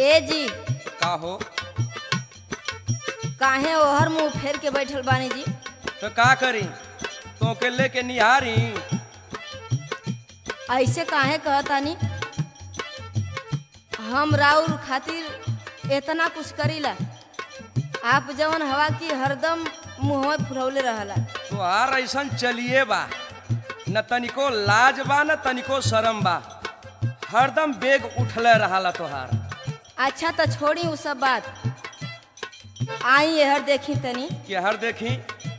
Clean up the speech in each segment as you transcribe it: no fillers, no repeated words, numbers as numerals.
ए जी का हो? काहे ओहर मुंह फेर के बैठल बानी जी? तो का करी? तो के लेके निहारी। ऐसे काहे कहतानी? हम राउर खातिर इतना कुछ करीला, आप जवन हवा की हरदम मुँह में फुलौले रहला। तोहार ऐसन चलिए बा, न तनिको लाज बा न तनिको शरम बा, हरदम बेग उठले रहाला तोहार। अच्छा तो छोड़ी उ सब बात, आई यहर देखी तनी। केहर देखी?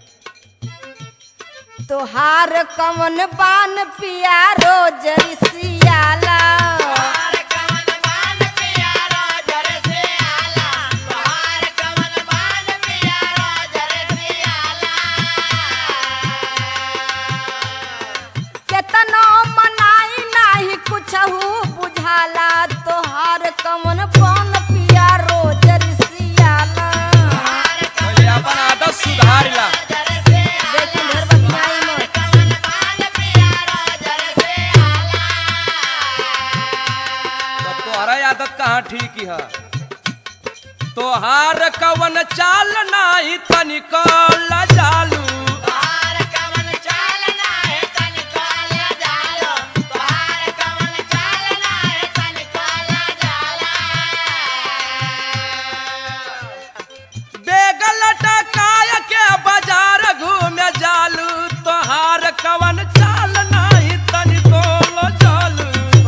तोहार कवन बान पिया रोज रिसियाला, केतनो मनाई नाही कुछहू बुझाला। तोहार कवन बान पिया रोज रिसियाला। पहले अपन आदत सुधारिला। देखी ढेर बतियाई मत। तो तोहरा आदत कहाँ ठीक है? तोहार कवन चाल नाही तनिको लजालू। बेग लटकाय के बाजार घूमे जालू, तोहार कवन चाल नाही तनिको लजालू।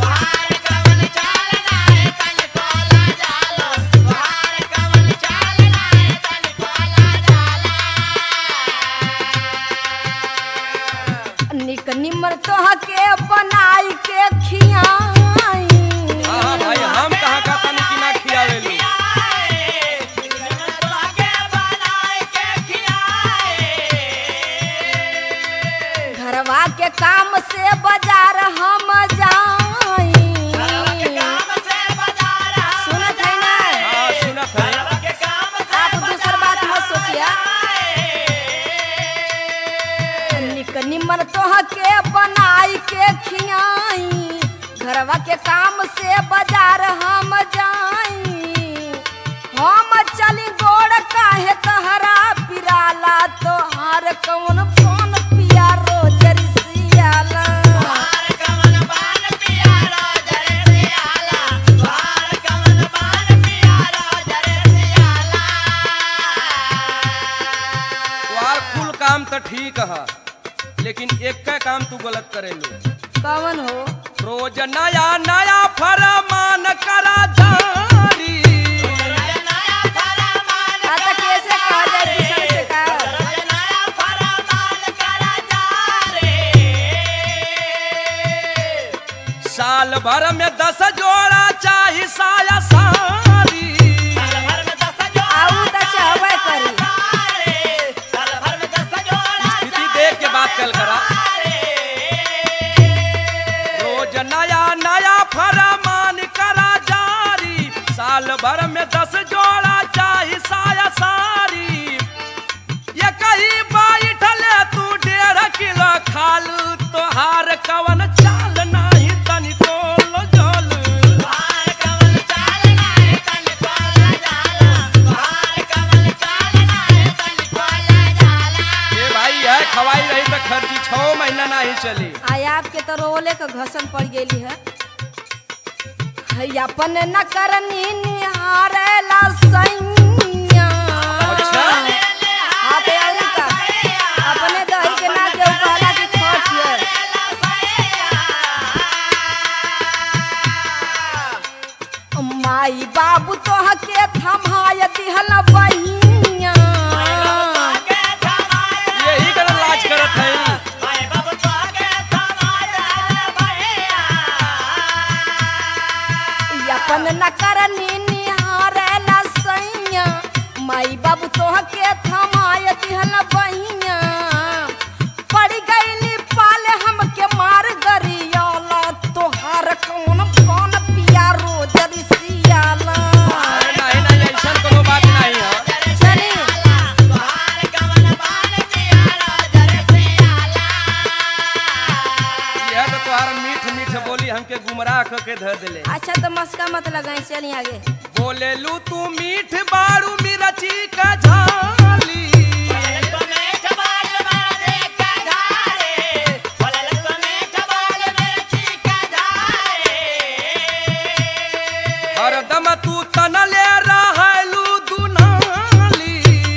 निक निमर तोह के बनाई के खियाई। हाँ भाई, हम कहाँ का तनी की ना खियावेलू। घरवा के काम से बाजार हम जाई। सुनत है ना? हाँ सुनत है। आप दूसर बात मत सोचिया। निक निमर तोह के बनाई के खियाई। घरवा के काम से बाजार हम जाई। हम चली गोड़ काहे तहरा पिराला। तोहार कौन फोन पिया रोज रिसियाला। तोहार कुल काम तो ठीक है, लेकिन एक का काम तू गलत करेलू। कौन हो? रोज नया नया फरमान करा जारी। आता कैसे कहा जाए दूसरे से का? साल भर में 10 जोड़ा चाही साया सारी। आऊ त चाहबे करी। स्थिति देख के बात कल करा। रोज नया नया फरमान करा जारी। साल भर में 10 जोड़ा चाही साया सारी। ये कहीं बैठले तू 1.5 किलो खालू। तोहार कवन चाल नाही तनिको लजालू। ये भाई है खवाई रही तो खर्ची 6 महीना नहीं चली। आई आपके तो रोले का घसन पड़ गेली है। अपन न करनी निहारेला सैया। अच्छा। आप आउरी का अपने दही के ना के कहला की खोट है। माई बाबू तोह के थमाय दिहल बहिया। यही कर लाज करत है। अपन न करनी निहारेला सैया। माई बाबू तोह के थमाय दिहल बहिया। पड़ गईली पाले हमके मार गरियाला। तोहार कौन कौन पिया रोज रिसियाला। अरे नहीं नहीं, ऐसा कोनो बात नहीं है। चली यह तो तुम्हारा मीठ मीठ बोली हमके गुमराह करके धर दिले। अच्छा तो मस्का मत लगाई, चलिए आगे। बोले लू तू मीठ बारू मिर्ची का झाली। हरदम तू तनले रहलू दुनाली।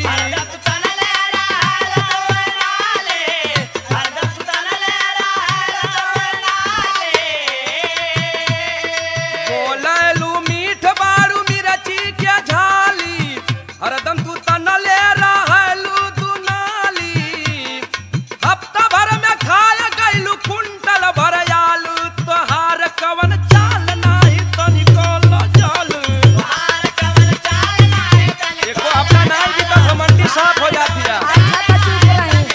बोललू मीठ बारू मिर्ची के झाली, हरदम तू तनले रहलू दुनाली। हफ्ता भर में खाए गइलू कुंटल भर आलू, तोहार कवन चाल नाही तनिको लजल। एको अपना नाल भी तो घमंडी साफ हो जाती है। अच्छा तो चुप रही।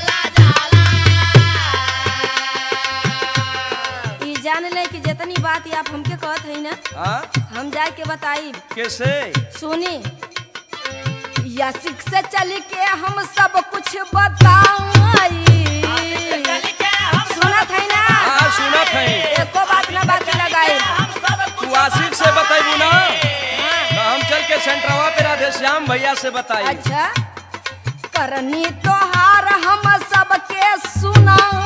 ई जान ले कि जितनी बात ये आप हमके कहत है ना, हाँ? हम जाए के बताई। कैसे? सुनी, यासिक से चल के हम सब कुछ बताई। सुनत है ना? हाँ सुनत है। एको बात ना बाकी लगाई। तू आसिफ से बताइबू ना, तो हम चल के सेंटरवा पे राधेश्याम भैया से बताई। अच्छा, करनी तोहार हम सबके सुना